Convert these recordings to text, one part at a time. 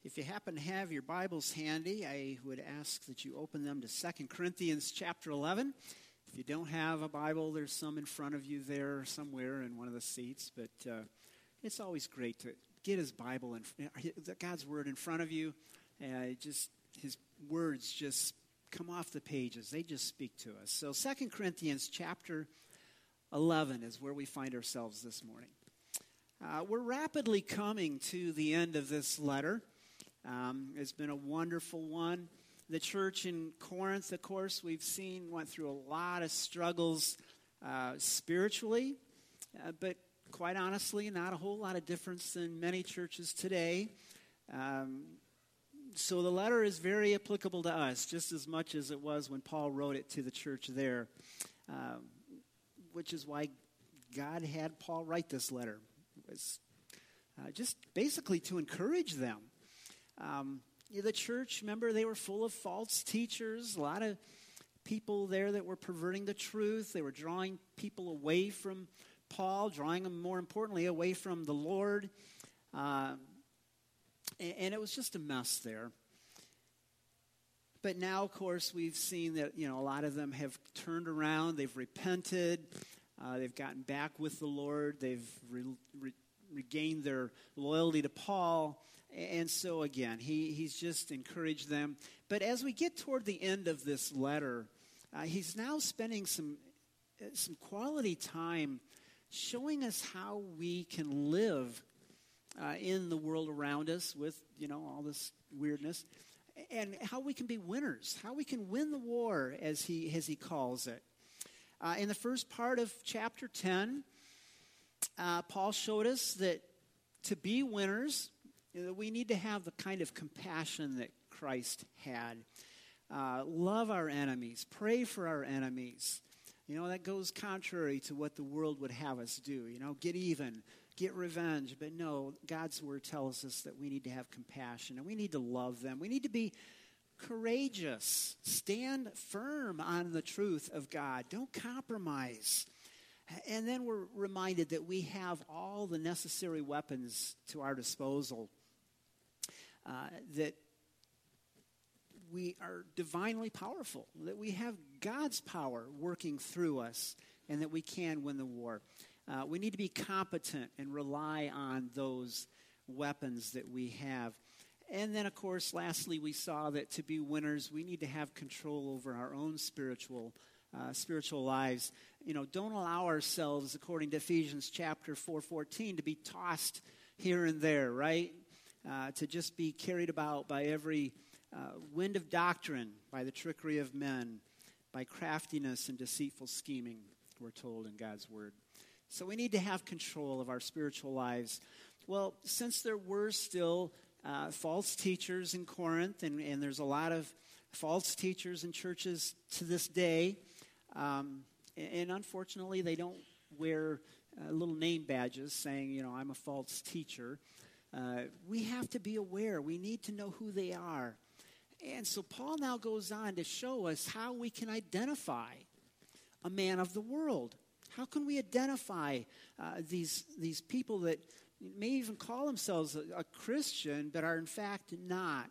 If you happen to have your Bibles handy, I would ask that you open them to 2 Corinthians chapter 11. If you don't have a Bible, there's some in front of you there somewhere in one of the seats. But it's always great to get His Bible and God's Word in front of you. His words just come off the pages. They just speak to us. So 2 Corinthians chapter 11 is where we find ourselves this morning. We're rapidly coming to the end of this letter. It's been a wonderful one. The church in Corinth, of course, we've seen went through a lot of struggles spiritually, but quite honestly, not a whole lot of difference than many churches today. So the letter is very applicable to us, just as much as it was when Paul wrote it to the church there, which is why God had Paul write this letter. It was just basically to encourage them. The church, remember, they were full of false teachers, a lot of people there that were perverting the truth. They were drawing people away from Paul, drawing them, more importantly, away from the Lord. And it was just a mess there. But now, of course, we've seen that, a lot of them have turned around. They've repented. They've gotten back with the Lord. They've regained their loyalty to Paul. And so, again, he's just encouraged them. But as we get toward the end of this letter, he's now spending some quality time showing us how we can live in the world around us with, all this weirdness, and how we can be winners, how we can win the war, as he calls it. In the first part of chapter 10, Paul showed us that to be winners, we need to have the kind of compassion that Christ had. Love our enemies. Pray for our enemies. That goes contrary to what the world would have us do. Get even, get revenge. But no, God's word tells us that we need to have compassion and we need to love them. We need to be courageous. Stand firm on the truth of God. Don't compromise. And then we're reminded that we have all the necessary weapons to our disposal. That we are divinely powerful, that we have God's power working through us, and that we can win the war. We need to be competent and rely on those weapons that we have. And then, of course, lastly, we saw that to be winners, we need to have control over our own spiritual lives. Don't allow ourselves, according to Ephesians chapter 4:14, to be tossed here and there, right? To just be carried about by every wind of doctrine, by the trickery of men, by craftiness and deceitful scheming, we're told in God's word. So we need to have control of our spiritual lives. Well, since there were still false teachers in Corinth, and there's a lot of false teachers in churches to this day, and unfortunately they don't wear little name badges saying, I'm a false teacher. We have to be aware. We need to know who they are. And so Paul now goes on to show us how we can identify a man of the world. How can we identify these people that may even call themselves a Christian but are in fact not?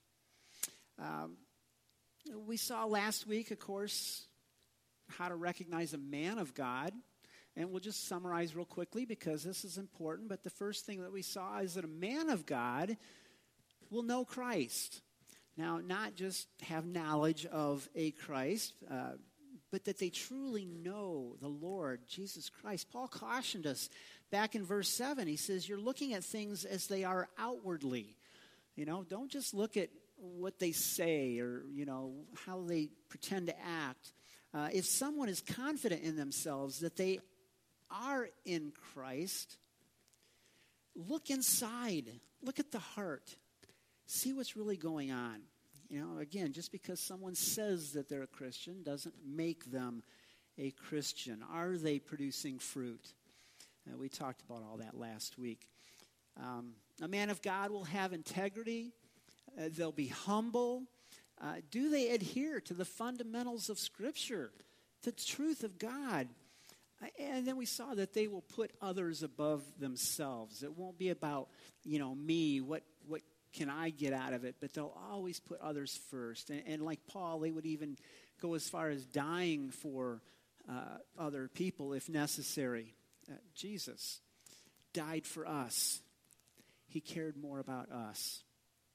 We saw last week, of course, how to recognize a man of God. And we'll just summarize real quickly because this is important. But the first thing that we saw is that a man of God will know Christ. Now, not just have knowledge of a Christ, but that they truly know the Lord, Jesus Christ. Paul cautioned us back in verse 7. He says, you're looking at things as they are outwardly. Don't just look at what they say or, how they pretend to act. If someone is confident in themselves that they are in Christ, look inside. Look at the heart. See what's really going on. Again, just because someone says that they're a Christian doesn't make them a Christian. Are they producing fruit? We talked about all that last week. A man of God will have integrity. They'll be humble. Do they adhere to the fundamentals of Scripture, the truth of God? And then we saw that they will put others above themselves. It won't be about, me, what can I get out of it? But they'll always put others first. And like Paul, they would even go as far as dying for other people if necessary. Jesus died for us. He cared more about us.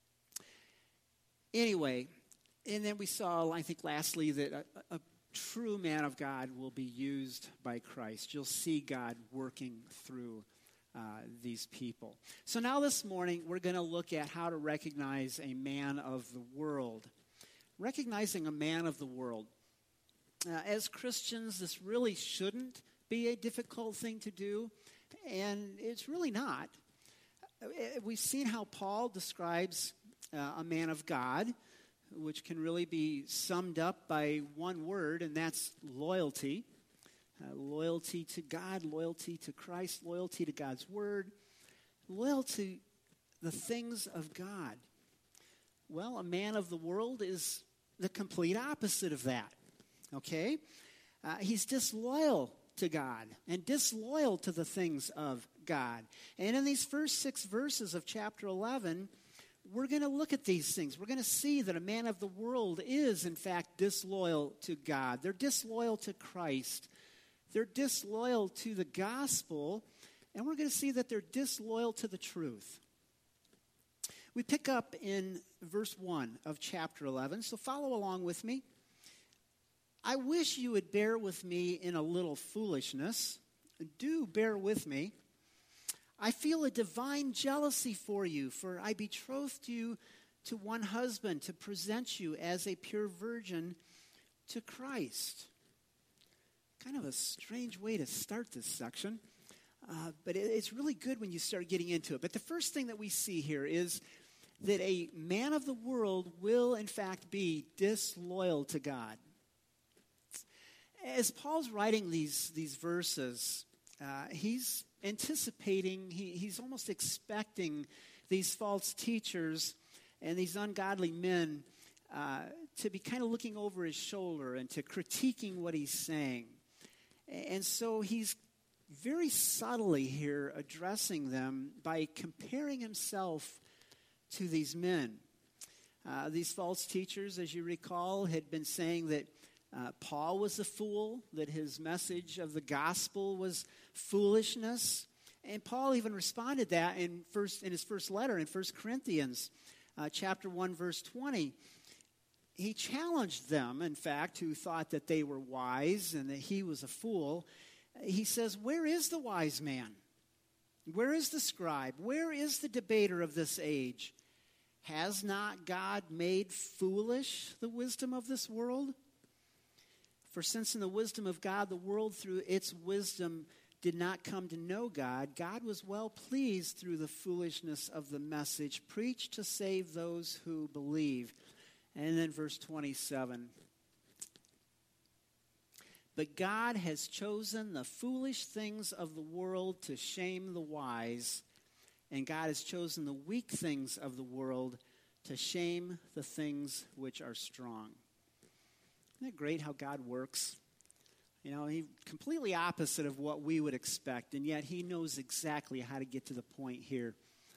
Anyway, and then we saw, I think lastly, that a true man of God will be used by Christ. You'll see God working through these people. So now this morning, we're going to look at how to recognize a man of the world. Recognizing a man of the world. As Christians, this really shouldn't be a difficult thing to do, and it's really not. We've seen how Paul describes a man of God, which can really be summed up by one word, and that's loyalty. Loyalty to God, loyalty to Christ, loyalty to God's word, loyalty to the things of God. Well, a man of the world is the complete opposite of that, okay? He's disloyal to God and disloyal to the things of God. And in these first 6 verses of chapter 11, we're going to look at these things. We're going to see that a man of the world is, in fact, disloyal to God. They're disloyal to Christ. They're disloyal to the gospel. And we're going to see that they're disloyal to the truth. We pick up in verse 1 of chapter 11, so follow along with me. I wish you would bear with me in a little foolishness. Do bear with me. I feel a divine jealousy for you, for I betrothed you to one husband to present you as a pure virgin to Christ. Kind of a strange way to start this section, but it's really good when you start getting into it. But the first thing that we see here is that a man of the world will, in fact, be disloyal to God. As Paul's writing these verses, he's anticipating, he's almost expecting these false teachers and these ungodly men to be kind of looking over his shoulder and to critiquing what he's saying. And so he's very subtly here addressing them by comparing himself to these men. These false teachers, as you recall, had been saying that Paul was a fool, that his message of the gospel was foolishness. And Paul even responded that in his first letter in 1 Corinthians chapter 1, verse 20. He challenged them, in fact, who thought that they were wise and that he was a fool. He says, where is the wise man? Where is the scribe? Where is the debater of this age? Has not God made foolish the wisdom of this world? For since in the wisdom of God, the world through its wisdom did not come to know God, God was well pleased through the foolishness of the message preached to save those who believe. And then verse 27. But God has chosen the foolish things of the world to shame the wise, and God has chosen the weak things of the world to shame the things which are strong. Isn't it great how God works? You know, he's completely opposite of what we would expect, and yet he knows exactly how to get to the point here.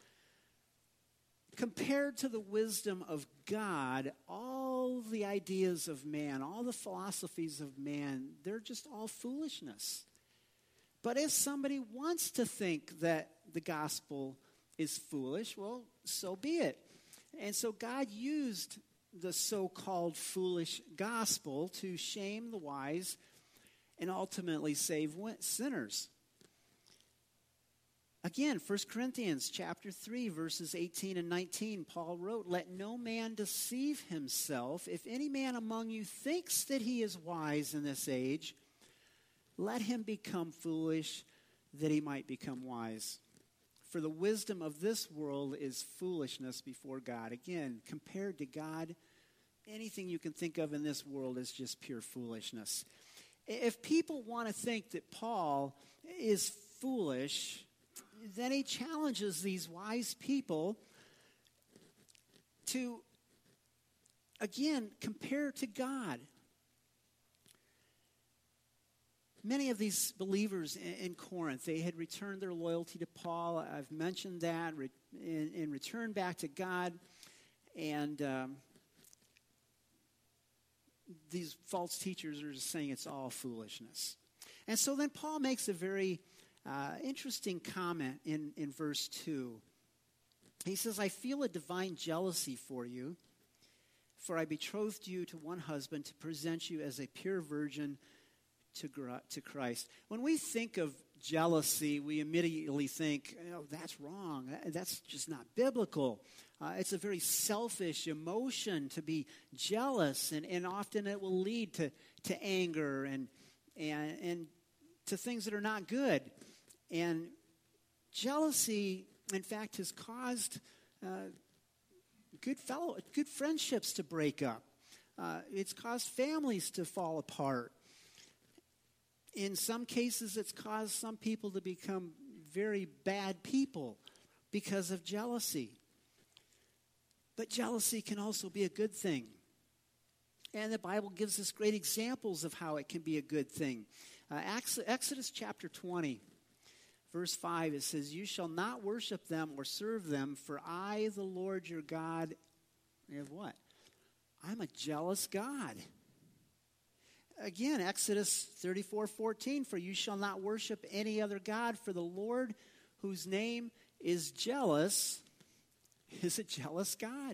Compared to the wisdom of God, all the ideas of man, all the philosophies of man, they're just all foolishness. But if somebody wants to think that the gospel is foolish, well, so be it. And so God used the so-called foolish gospel to shame the wise and ultimately save sinners. Again, 1 Corinthians chapter 3, verses 18 and 19, Paul wrote, let no man deceive himself. If any man among you thinks that he is wise in this age, let him become foolish that he might become wise. For the wisdom of this world is foolishness before God. Again, compared to God, anything you can think of in this world is just pure foolishness. If people want to think that Paul is foolish, then he challenges these wise people to, again, compare to God. Many of these believers in Corinth, they had returned their loyalty to Paul. I've mentioned that, and return back to God. And these false teachers are just saying it's all foolishness. And so then Paul makes a very interesting comment in verse 2. He says, I feel a divine jealousy for you, for I betrothed you to one husband to present you as a pure virgin to Christ. When we think of jealousy, we immediately think, that's wrong. That's just not biblical. It's a very selfish emotion to be jealous, and often it will lead to anger and to things that are not good. And jealousy, in fact, has caused good friendships to break up. It's caused families to fall apart. In some cases, it's caused some people to become very bad people because of jealousy. But jealousy can also be a good thing. And the Bible gives us great examples of how it can be a good thing. Exodus chapter 20, verse 5, it says, you shall not worship them or serve them, for I, the Lord your God, have what? I'm a jealous God. Again, Exodus 34:14, for you shall not worship any other God, for the Lord, whose name is jealous, is a jealous God.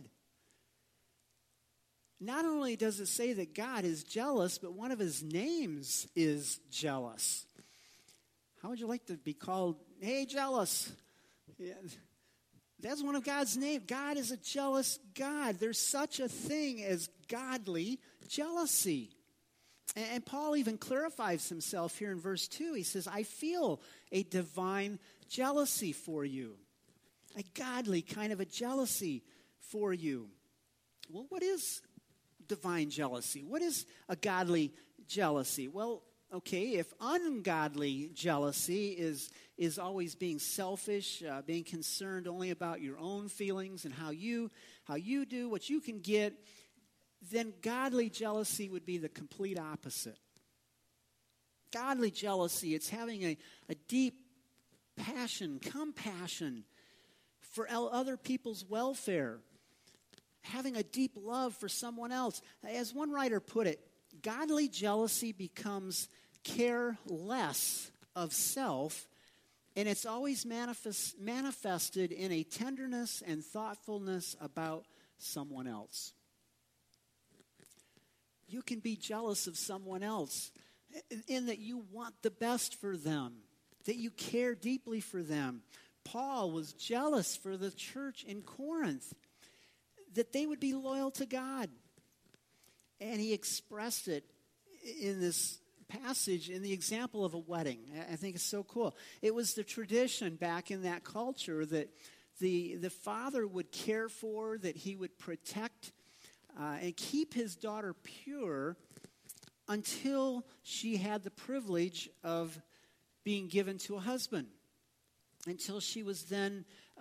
Not only does it say that God is jealous, but one of his names is jealous. How would you like to be called, hey, jealous? Yeah, that's one of God's names. God is a jealous God. There's such a thing as godly jealousy. And Paul even clarifies himself here in verse 2. He says, I feel a divine jealousy for you. A godly kind of a jealousy for you. Well, what is divine jealousy? What is a godly jealousy? Well, okay, if ungodly jealousy is always being selfish, being concerned only about your own feelings and how you do what you can get, then godly jealousy would be the complete opposite. Godly jealousy, it's having a deep passion, compassion for other people's welfare, having a deep love for someone else. As one writer put it, godly jealousy becomes care less of self, and it's always manifested in a tenderness and thoughtfulness about someone else. You can be jealous of someone else in that you want the best for them, that you care deeply for them. Paul was jealous for the church in Corinth, that they would be loyal to God. And he expressed it in this passage in the example of a wedding. I think it's so cool. It was the tradition back in that culture that the father would care for, that he would protect and keep his daughter pure until she had the privilege of being given to a husband, until she was then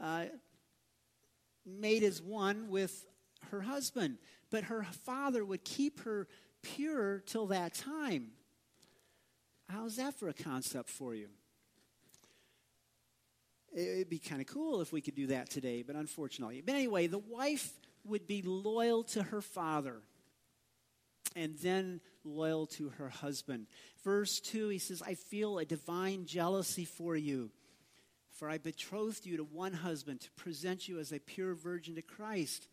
made as one with her husband. But her father would keep her pure till that time. How's that for a concept for you? It'd be kind of cool if we could do that today, but unfortunately. But anyway, the wife would be loyal to her father and then loyal to her husband. Verse 2, he says, I feel a divine jealousy for you, for I betrothed you to one husband to present you as a pure virgin to Christ.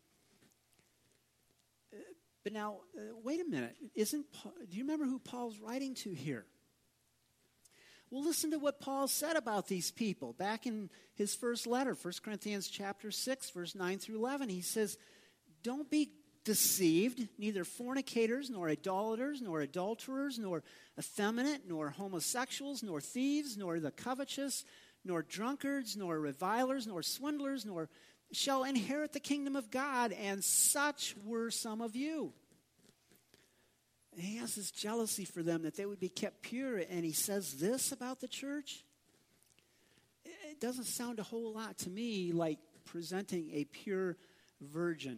But now, wait a minute. Do you remember who Paul's writing to here? Well, listen to what Paul said about these people back in his first letter, 1 Corinthians chapter 6, verse 9 through 11. He says, don't be deceived, neither fornicators, nor idolaters, nor adulterers, nor effeminate, nor homosexuals, nor thieves, nor the covetous, nor drunkards, nor revilers, nor swindlers, nor shall inherit the kingdom of God, and such were some of you. And he has this jealousy for them that they would be kept pure, and he says this about the church. It doesn't sound a whole lot to me like presenting a pure virgin.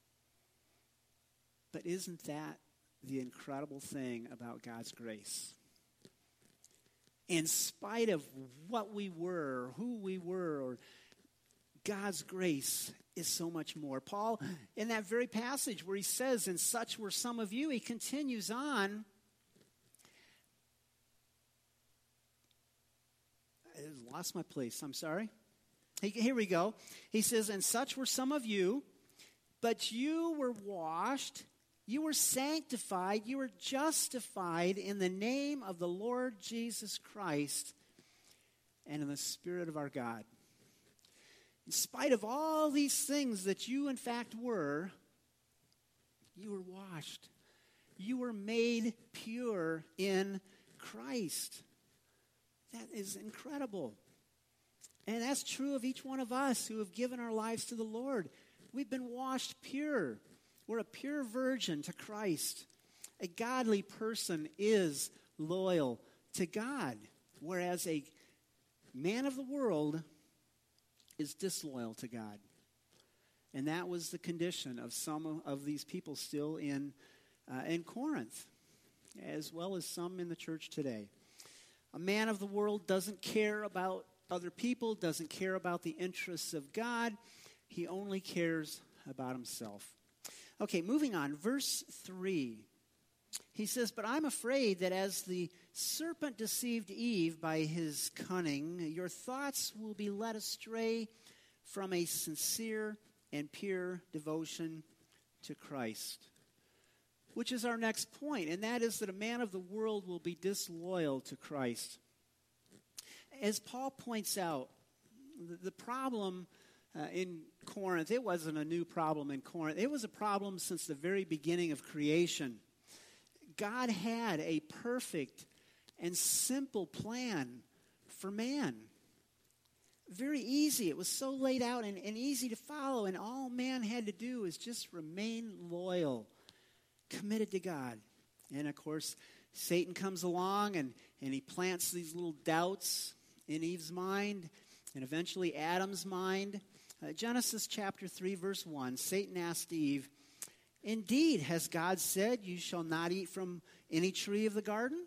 But isn't that the incredible thing about God's grace? In spite of what we were, who we were, or God's grace is so much more. Paul, in that very passage where he says, and such were some of you, he continues on. I lost my place, I'm sorry. Here we go. He says, and such were some of you, but you were washed, you were sanctified, you were justified in the name of the Lord Jesus Christ and in the Spirit of our God. In spite of all these things that you in fact were, you were washed. You were made pure in Christ. That is incredible. And that's true of each one of us who have given our lives to the Lord. We've been washed pure. We're a pure virgin to Christ. A godly person is loyal to God, whereas a man of the world is disloyal to God. And that was the condition of some of these people still in Corinth, as well as some in the church today. A man of the world doesn't care about other people, doesn't care about the interests of God. He only cares about himself. Okay, moving on. Verse 3. He says, but I'm afraid that as the serpent deceived Eve by his cunning, your thoughts will be led astray from a sincere and pure devotion to Christ. Which is our next point, and that is that a man of the world will be disloyal to Christ. As Paul points out, the problem in Corinth, it wasn't a new problem in Corinth. It was a problem since the very beginning of creation. God had a perfect and simple plan for man. Very easy. It was so laid out and easy to follow, and all man had to do is just remain loyal, committed to God. And of course, Satan comes along and he plants these little doubts in Eve's mind and eventually Adam's mind. Genesis chapter 3, verse 1, Satan asked Eve, indeed, has God said you shall not eat from any tree of the garden?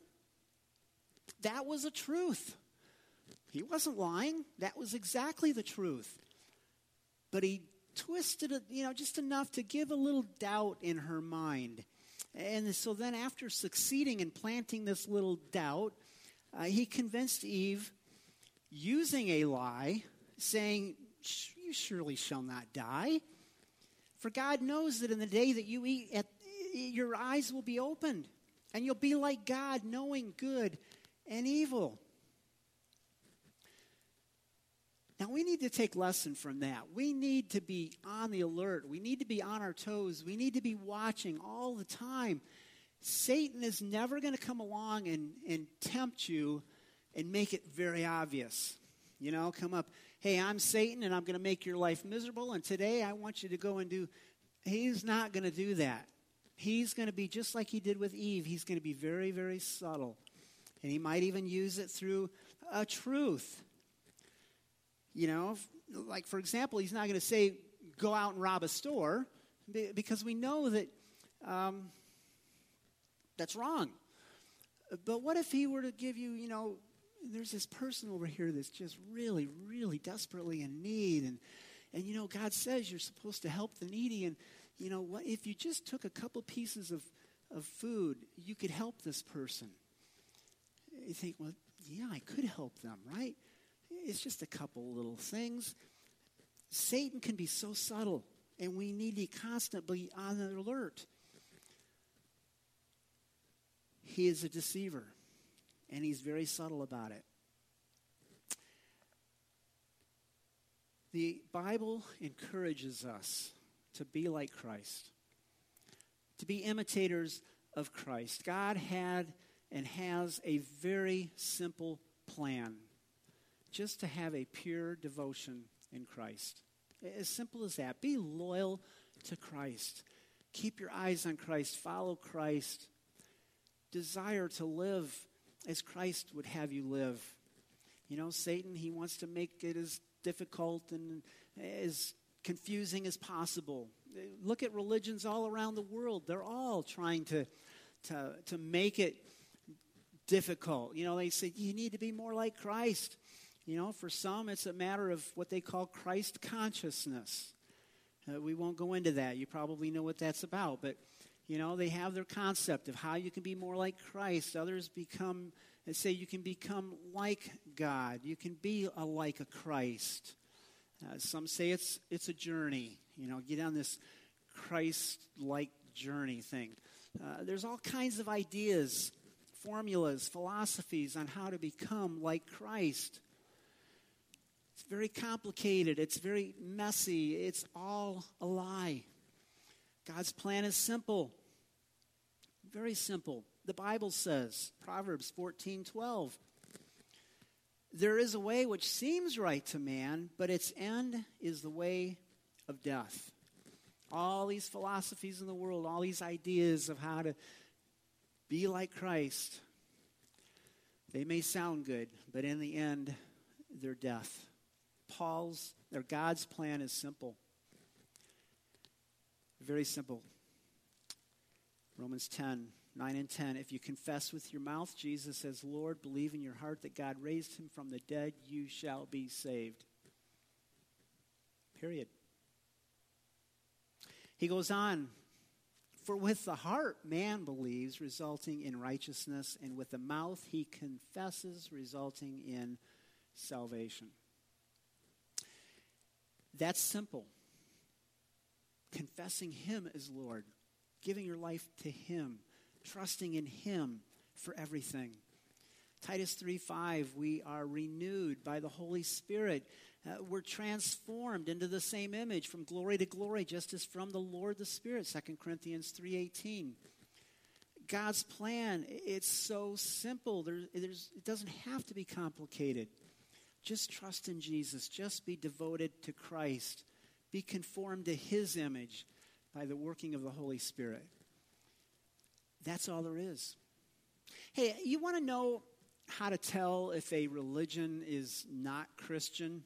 That was a truth. He wasn't lying. That was exactly the truth. But he twisted it, just enough to give a little doubt in her mind. And so then after succeeding in planting this little doubt, he convinced Eve using a lie, saying, you surely shall not die. For God knows that in the day that you eat, your eyes will be opened, and you'll be like God, knowing good and evil. Now, we need to take lesson from that. We need to be on the alert. We need to be on our toes. We need to be watching all the time. Satan is never going to come along and tempt you and make it very obvious. Come up, hey, I'm Satan, and I'm going to make your life miserable, and today I want you to go and do. He's not going to do that. He's going to be just like he did with Eve. He's going to be very, very subtle. And he might even use it through a truth. Like, for example, he's not going to say, go out and rob a store, because we know that that's wrong. But what if he were to give you, there's this person over here that's just really, really desperately in need, and God says you're supposed to help the needy, and what if you just took a couple pieces of food, you could help this person. You think, well, yeah, I could help them, right? It's just a couple little things. Satan can be so subtle, and we need to constantly be on the alert. He is a deceiver, and he's very subtle about it. The Bible encourages us to be like Christ, to be imitators of Christ. God had and has a very simple plan, just to have a pure devotion in Christ. As simple as that. Be loyal to Christ. Keep your eyes on Christ. Follow Christ. Desire to live as Christ would have you live. Satan, he wants to make it as difficult and as confusing as possible. Look at religions all around the world. They're all trying to make it difficult. They say, you need to be more like Christ. For some, it's a matter of what they call Christ consciousness. We won't go into that. You probably know what that's about. But, they have their concept of how you can be more like Christ. Others say you can become like God. You can be like a Christ. Some say it's a journey. Get on this Christ-like journey thing. There's all kinds of ideas, formulas, philosophies on how to become like Christ. It's very complicated. It's very messy. It's all a lie. God's plan is simple. Very simple. The Bible says, Proverbs 14:12, there is a way which seems right to man, but its end is the way of death. All these philosophies in the world, all these ideas of how to be like Christ, they may sound good, but in the end, they're death. God's plan is simple. Very simple. Romans 10:9 and 10. If you confess with your mouth Jesus as Lord, believe in your heart that God raised him from the dead, you shall be saved. Period. He goes on, for with the heart man believes, resulting in righteousness, and with the mouth he confesses, resulting in salvation. That's simple. Confessing him as Lord, giving your life to him, trusting in him for everything. Titus 3:5, we are renewed by the Holy Spirit. We're transformed into the same image from glory to glory, just as from the Lord the Spirit, 2 Corinthians 3:18. God's plan, it's so simple. It doesn't have to be complicated. Just trust in Jesus. Just be devoted to Christ. Be conformed to his image by the working of the Holy Spirit. That's all there is. Hey, you want to know how to tell if a religion is not Christian?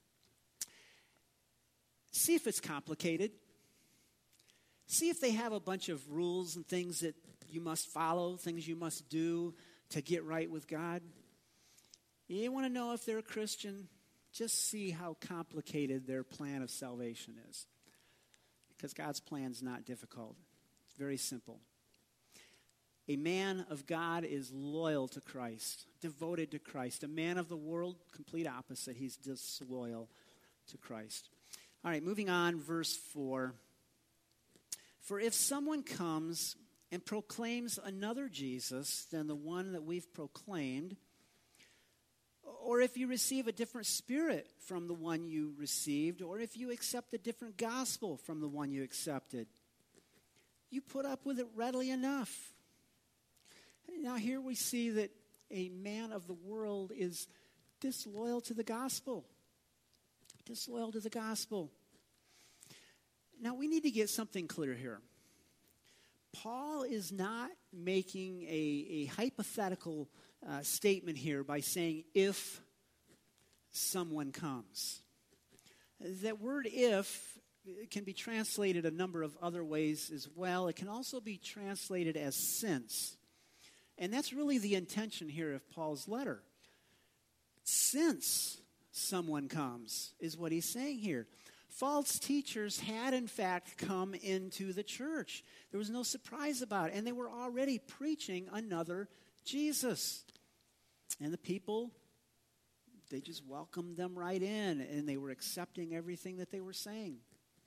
See if it's complicated. See if they have a bunch of rules and things that you must follow, things you must do to get right with God. You want to know if they're a Christian? Just see how complicated their plan of salvation is. Because God's plan is not difficult. It's very simple. A man of God is loyal to Christ, devoted to Christ. A man of the world, complete opposite. He's disloyal to Christ. All right, moving on, verse 4. For if someone comes and proclaims another Jesus than the one that we've proclaimed, or if you receive a different spirit from the one you received, or if you accept a different gospel from the one you accepted, you put up with it readily enough. Now here we see that a man of the world is disloyal to the gospel. Disloyal to the gospel. Now we need to get something clear here. Paul is not making a hypothetical statement here by saying, if someone comes. That word if can be translated a number of other ways as well. It can also be translated as since. And that's really the intention here of Paul's letter. Since someone comes is what he's saying here. False teachers had, in fact, come into the church. There was no surprise about it. And they were already preaching another Jesus. And the people, they just welcomed them right in. And they were accepting everything that they were saying.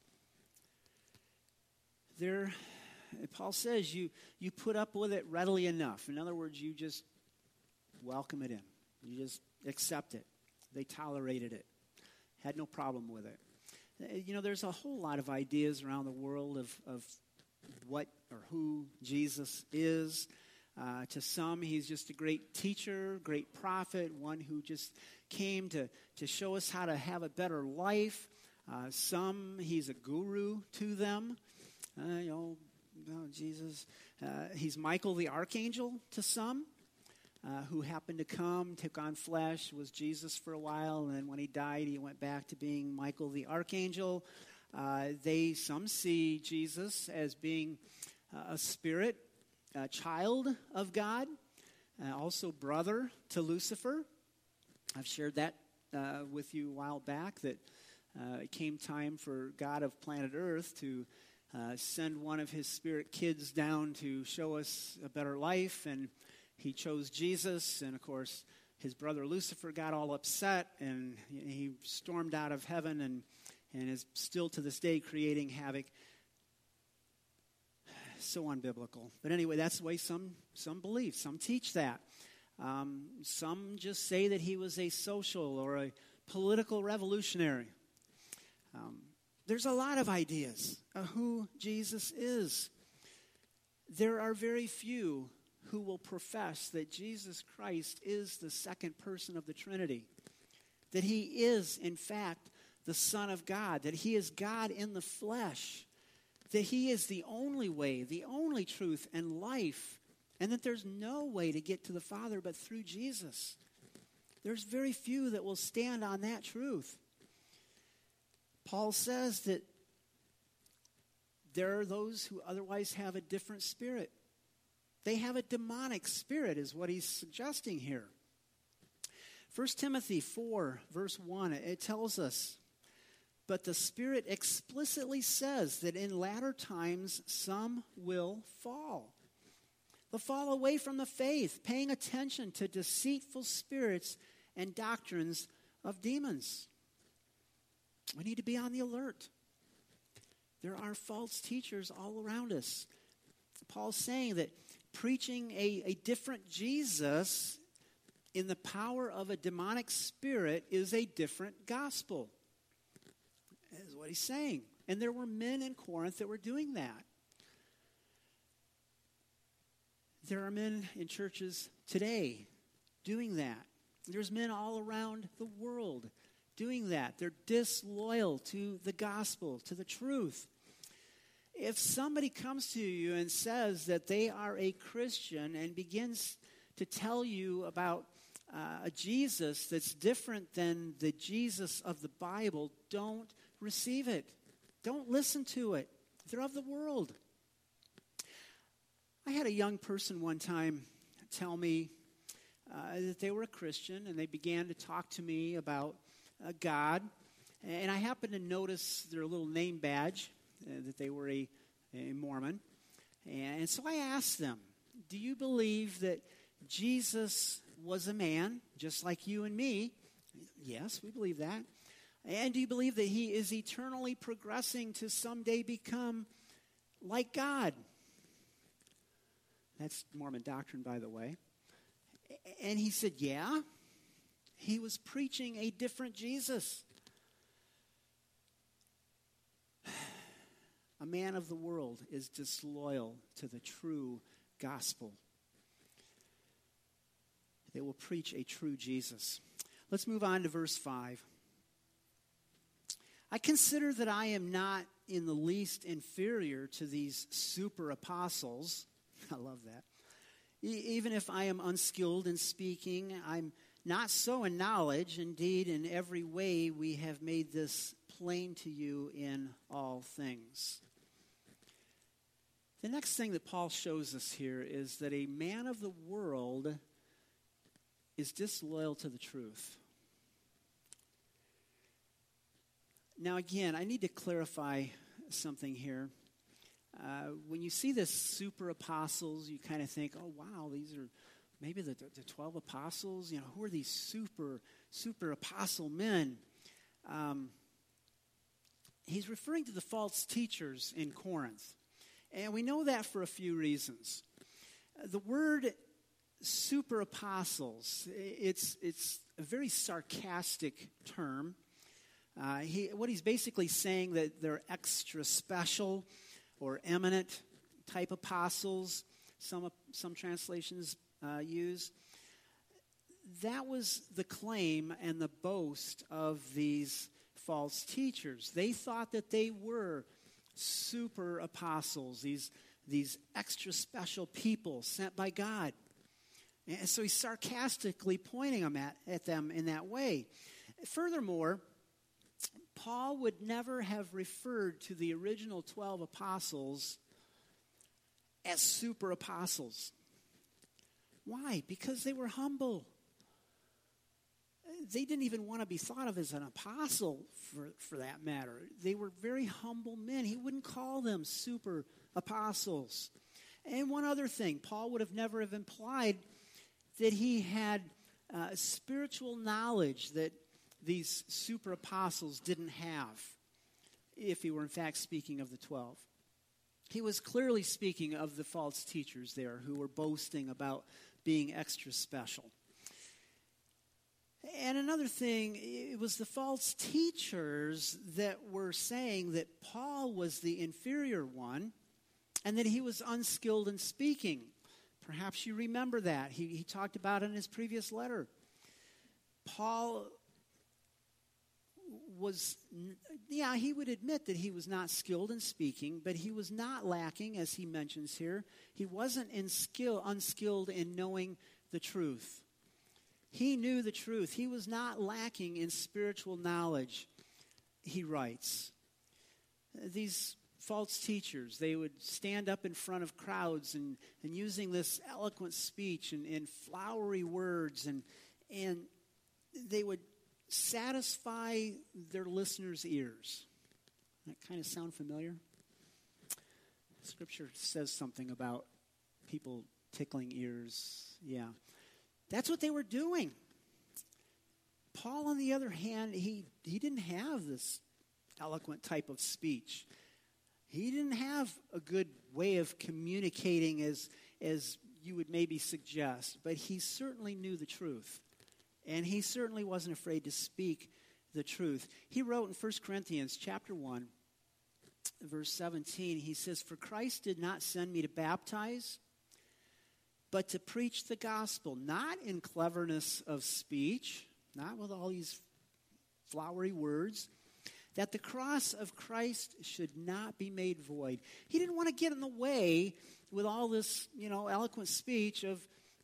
Paul says you put up with it readily enough. In other words, you just welcome it in. You just accept it. They tolerated it. Had no problem with it. There's a whole lot of ideas around the world of what or who Jesus is. To some, he's just a great teacher, great prophet, one who just came to show us how to have a better life. Some, he's a guru to them. Jesus. He's Michael the Archangel to some, who happened to come, took on flesh, was Jesus for a while, and then when he died, he went back to being Michael the Archangel. Some see Jesus as being a spirit, a child of God, also brother to Lucifer. I've shared that with you a while back that it came time for God of planet Earth to send one of his spirit kids down to show us a better life, and he chose Jesus, and of course his brother Lucifer got all upset, and he stormed out of heaven and is still to this day creating havoc. So unbiblical. But anyway, that's the way some believe. Some teach that. Some just say that he was a social or a political revolutionary. There's a lot of ideas of who Jesus is. There are very few who will profess that Jesus Christ is the second person of the Trinity, that he is, in fact, the Son of God, that he is God in the flesh, that he is the only way, the only truth and life, and that there's no way to get to the Father but through Jesus. There's very few that will stand on that truth. Paul says that there are those who otherwise have a different spirit. They have a demonic spirit, is what he's suggesting here. 1 Timothy 4, verse 1, it tells us, "But the Spirit explicitly says that in latter times some will fall. They'll fall away from the faith, paying attention to deceitful spirits and doctrines of demons." We need to be on the alert. There are false teachers all around us. Paul's saying that preaching a different Jesus in the power of a demonic spirit is a different gospel. That is what he's saying. And there were men in Corinth that were doing that. There are men in churches today doing that. There's men all around the world doing that. They're disloyal to the gospel, to the truth. If somebody comes to you and says that they are a Christian and begins to tell you about a Jesus that's different than the Jesus of the Bible, don't receive it. Don't listen to it. They're of the world. I had a young person one time tell me that they were a Christian, and they began to talk to me about God. And I happened to notice their little name badge, that they were a Mormon. And so I asked them, "Do you believe that Jesus was a man, just like you and me?" "Yes, we believe that." "And do you believe that he is eternally progressing to someday become like God?" That's Mormon doctrine, by the way. And he said, "Yeah." He was preaching a different Jesus. A man of the world is disloyal to the true gospel. They will preach a true Jesus. Let's move on to verse 5. "I consider that I am not in the least inferior to these super apostles." I love that. "Even if I am unskilled in speaking, I'm not so in knowledge. Indeed, in every way we have made this plain to you in all things." The next thing that Paul shows us here is that a man of the world is disloyal to the truth. Now again, I need to clarify something here. When you see the super apostles, you kind of think, "Oh wow, these are maybe the 12 apostles. You know, who are these super apostle men?" He's referring to the false teachers in Corinth. And we know that for a few reasons. The word super apostles, it's a very sarcastic term. What he's basically saying that they're extra special or eminent type apostles. Some translations use. That was the claim and the boast of these false teachers. They thought that they were super apostles, these extra special people sent by God. And so he's sarcastically pointing at them in that way. Furthermore, Paul would never have referred to the original 12 apostles as super apostles. Why? Because they were humble. They didn't even want to be thought of as an apostle for that matter. They were very humble men. He wouldn't call them super apostles. And one other thing, Paul would have never have implied that he had spiritual knowledge that these super apostles didn't have, if he were in fact speaking of the 12. He was clearly speaking of the false teachers there who were boasting about being extra special. And another thing, it was the false teachers that were saying that Paul was the inferior one and that he was unskilled in speaking. Perhaps you remember that. He talked about it in his previous letter. Paul he would admit that he was not skilled in speaking, but he was not lacking, as he mentions here. He wasn't unskilled in knowing the truth. He knew the truth. He was not lacking in spiritual knowledge, he writes. These false teachers, they would stand up in front of crowds and using this eloquent speech and flowery words, and they would satisfy their listeners' ears. That kind of sound familiar? Scripture says something about people tickling ears. Yeah. That's what they were doing. Paul, on the other hand, he didn't have this eloquent type of speech. He didn't have a good way of communicating as you would maybe suggest, but he certainly knew the truth. And he certainly wasn't afraid to speak the truth. He wrote in 1 Corinthians chapter 1, verse 17, he says, "For Christ did not send me to baptize, but to preach the gospel, not in cleverness of speech," not with all these flowery words, "that the cross of Christ should not be made void." He didn't want to get in the way with all this, eloquent speech of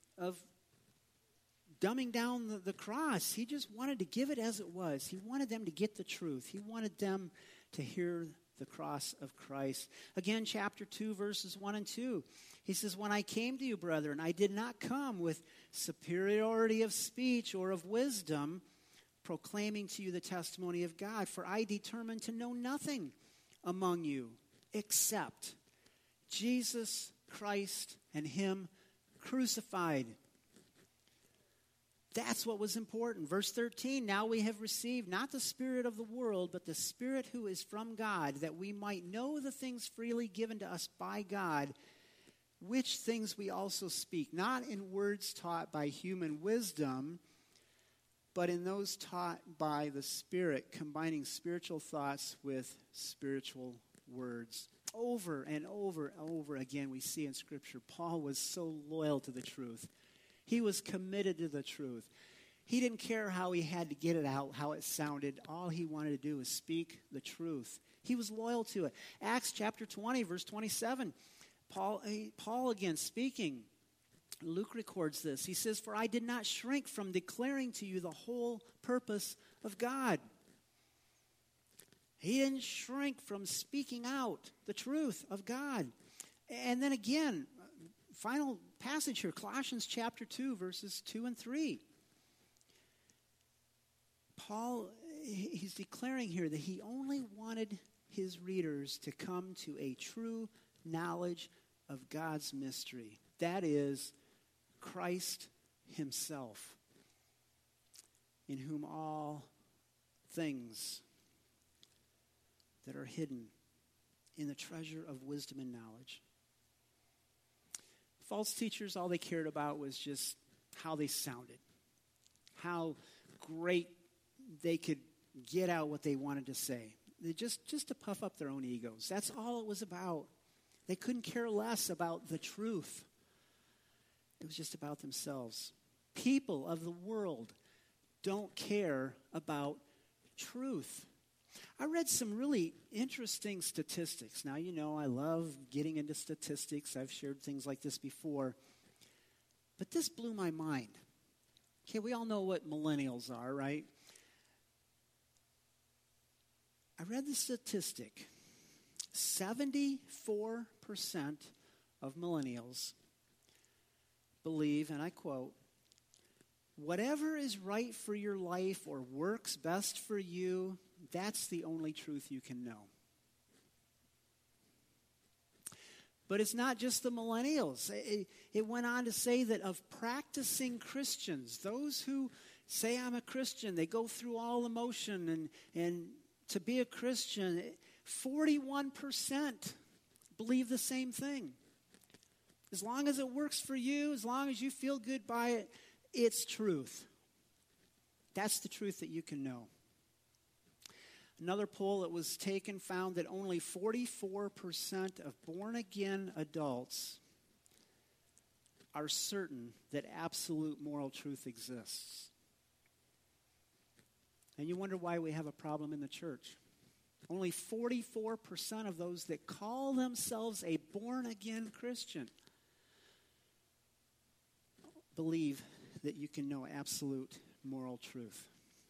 dumbing down the cross. He just wanted to give it as it was. He wanted them to get the truth. He wanted them to hear the cross of Christ. Again, chapter 2, verses 1 and 2. He says, "When I came to you, brethren, I did not come with superiority of speech or of wisdom, proclaiming to you the testimony of God. For I determined to know nothing among you except Jesus Christ and Him crucified." That's what was important. Verse 13, "Now we have received not the spirit of the world, but the Spirit who is from God, that we might know the things freely given to us by God, which things we also speak, not in words taught by human wisdom, but in those taught by the Spirit, combining spiritual thoughts with spiritual words." Over and over and over again, we see in Scripture, Paul was so loyal to the truth. He was committed to the truth. He didn't care how he had to get it out, how it sounded. All he wanted to do was speak the truth. He was loyal to it. Acts chapter 20, verse 27. Paul again speaking. Luke records this. He says, "For I did not shrink from declaring to you the whole purpose of God." He didn't shrink from speaking out the truth of God. And then again, final passage here, Colossians chapter 2, verses 2 and 3. Paul, he's declaring here that he only wanted his readers to come to a true knowledge of God's mystery. That is, Christ Himself, in whom all things that are hidden in the treasure of wisdom and knowledge. False teachers, all they cared about was just how they sounded, how great they could get out what they wanted to say. Just to puff up their own egos. That's all it was about. They couldn't care less about the truth. It was just about themselves. People of the world don't care about truth. I read some really interesting statistics. Now, I love getting into statistics. I've shared things like this before. But this blew my mind. Okay, we all know what millennials are, right? I read the statistic. 74% of millennials believe, and I quote, whatever is right for your life or works best for you, that's the only truth you can know. But it's not just the millennials. It went on to say that of practicing Christians, those who say, I'm a Christian, they go through all the motion, and to be a Christian, 41% believe the same thing. As long as it works for you, as long as you feel good by it, it's truth. That's the truth that you can know. Another poll that was taken found that only 44% of born-again adults are certain that absolute moral truth exists. And you wonder why we have a problem in the church. Only 44% of those that call themselves a born-again Christian believe that you can know absolute moral truth.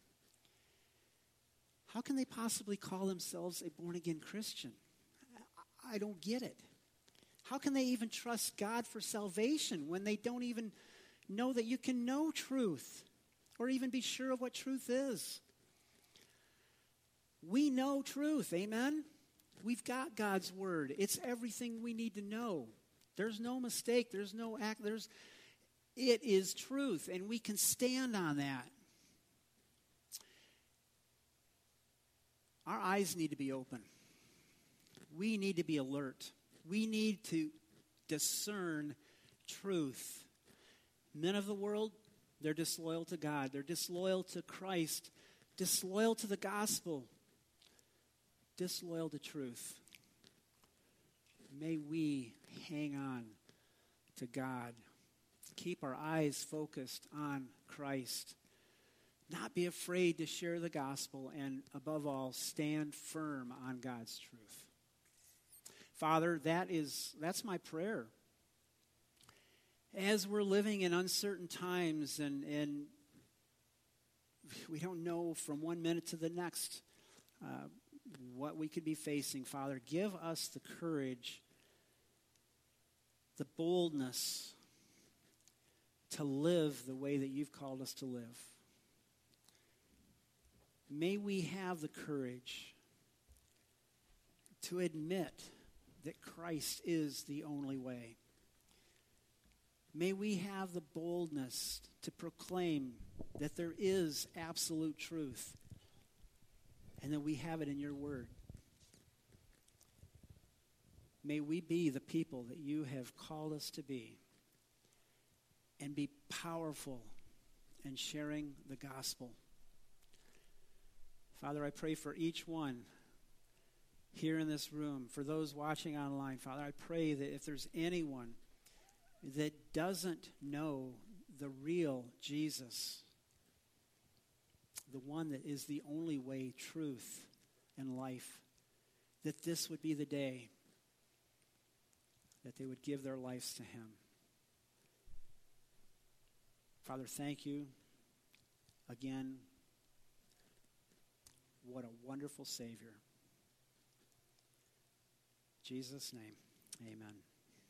How can they possibly call themselves a born-again Christian? I don't get it. How can they even trust God for salvation when they don't even know that you can know truth or even be sure of what truth is? We know truth, amen? We've got God's word. It's everything we need to know. There's no mistake. There's no act. It is truth, and we can stand on that. Our eyes need to be open. We need to be alert. We need to discern truth. Men of the world, they're disloyal to God. They're disloyal to Christ, disloyal to the gospel, disloyal to truth. May we hang on to God. Keep our eyes focused on Christ. Not be afraid to share the gospel, and above all, stand firm on God's truth. Father, that's my prayer. As we're living in uncertain times and we don't know from one minute to the next what we could be facing, Father, give us the courage, the boldness to live the way that you've called us to live. May we have the courage to admit that Christ is the only way. May we have the boldness to proclaim that there is absolute truth and that we have it in your word. May we be the people that you have called us to be and be powerful in sharing the gospel. Father, I pray for each one here in this room, for those watching online. Father, I pray that if there's anyone that doesn't know the real Jesus, the one that is the only way, truth, and life, that this would be the day that they would give their lives to him. Father, thank you again. What a wonderful Savior. In Jesus' name, amen.